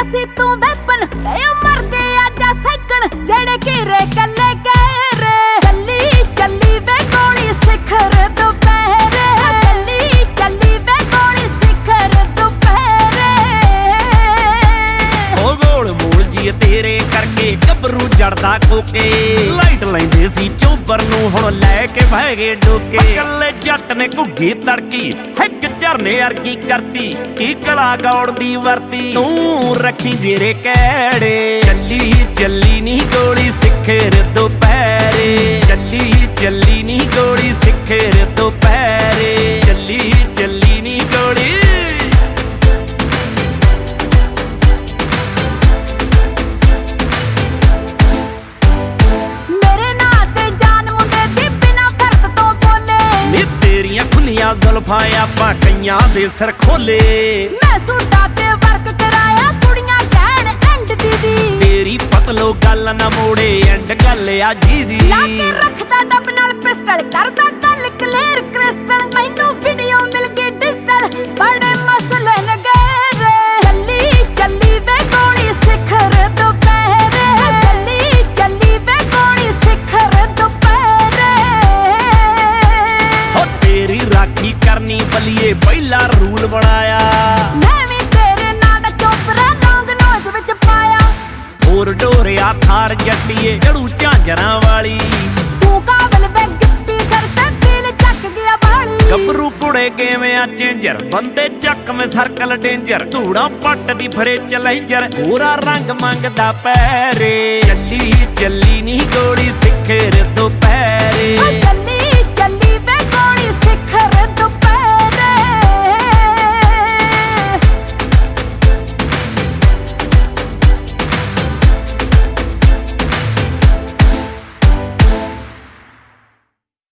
ਸੀ ਤੂੰ ਵੈਪਨ ਤੇ ਮਰ ਗਿਆ ਜਾ ਸੈਕਣ ਜਿਹੜੇ ਘੇਰੇ ਕੱਲੇ ਕਹਿਰੇ ਚੱਲੀ ਚੱਲੀ ਵੇ ਗੋਲੀ ਸਿਖਰ ਦੁਪਹਿਰੇ ਚੱਲੀ ਚੱਲੀ ਵੇ ਗੋਲੀ ਸਿਖਰ ਦੁਪਹਿਰੇ ਉਹ ਗੋਲ ਮੂਲ ਜੀ ਤੇਰੇ ਕਰਕੇ ਗੱਭਰੂ ਜੜਦਾ ਕੋਕੇ ਲਾਈਟ ਲੈਂਦੇ ਸੀ ਚੋਬਰ ਨੂੰ ਹੁਣ ਲੈ ਕੇ ਬਹਿ ਗਏ ਡੋਕੇ ਕੱਲੇ ਜੱਟ ਨੇ ਘੁੱਗੀ ਤੜਕੀ ਇੱਕ ਝਰਨੇ ਅਰਗੀ ਕਰਤੀ ਕੀ ਕਲਾ ਗੌੜ ਦੀ ਵਰਤੀ ਤੂੰ ਰੱਖੀ ਜੇਰੇ ਕਹਿੜੇ ਚੱਲੀ ਚੱਲੀ ਨੀ ਗੋਲੀ ਸਿਖਰ ਦੁਪਹਿਰੇ ਚੱਲੀ ਚੱਲੀ ਨੀ ਗੋਲੀ ਸਿਖਰ ਦੁਪਹਿਰੇ ਚੱਲੀ ਚੱਲੀ ਨੀ ਗੋਲੀ ਜ਼ੁਲਫਾਂ ਆਪਾਂ ਕਈਆਂ ਦੇ ਸਿਰ ਖੋਲੇ ਮੈਂ ਸੂਟਾਂ ਤੇ ਵਰਕ ਕਰਾਇਆ ਕੁੜੀਆਂ ਕਹਿਣ ਐਂਡ ਦੀਦੀ ਤੇਰੀ ਪਤਲੋ ਗੱਲ ਨਾ ਮੋੜੇ ਐਂਡ ਗੱਲ ਆ ਜੀ ਦੀ ਲਾ ਕੇ ਰੱਖਦਾ ਡੱਬ ਨਾਲ ਪਿਸਟਲ ਕਰਦਾ ਗੱਲ ਕਲੀਅਰ ਕ੍ਰਿਸਟਲ ਮੈਨੂੰ ਵੀਡੀਓ ਮਿਲ ਗਈ ਡਿਜੀਟਲ ਬੜੇ ਮਸਲੇ ਨਗੇਰੇ ਚੱਲੀ ਚੱਲੀ ਵੇ ਗੋਲੀ ਸਿਖਰ ਦੁਪਹਿਰੇ ਚੱਲੀ ਚੱਲੀ ਵੇ ਗੋਲੀ ਸਿਖਰ ਦੁਪਹਿਰੇ ਹੋ ਤੇਰੀ ਰਾਖੀ ਕਰਨੀ ਬਲੀਏ ਪਹਿਲਾ ਰੂਲ ਬਣਾਇਆ ਮੈਂ ਵੀ ਤੇਰੇ ਨਾਂ ਦਾ ਚੋਪਰਾ ਨੌਂਗ ਨੋਜ ਵਿੱਚ ਪਾਇਆ ਹੋਰ ਡੋਰਿਆ ਥਾਰ ਜੱਟੀਏ ਜੜੂ ਝਾਂਜਰਾਂ ਵਾਲੀ ਤੂੰ ਕਾਬਲ ਵੇ ਗਿੱਪੀ ਸਰ ਤੇ ਦਿਲ ਚੱਕ ਗਿਆ ਬਾਲੀ ਗੱਭਰੂ ਕੁੜੇ ਕਿਵੇਂ ਆ ਚੇਂਜਰ ਬੰਦੇ ਚੱਕ ਮੇ ਸਰਕਲ ਡੇਂਜਰ ਧੂੜਾ ਪੱਟ ਦੀ ਫਰੇ ਚਲੈਂਜਰ ਪੂਰਾ ਰੰਗ ਮੰਗਦਾ ਪੈਰੇ ਚੱਲੀ ਚੱਲੀ ਨੀ ਗੋਲੀ ਸਿਖਰ ਦੁਪਹਿਰੇ ਚੱਲੀ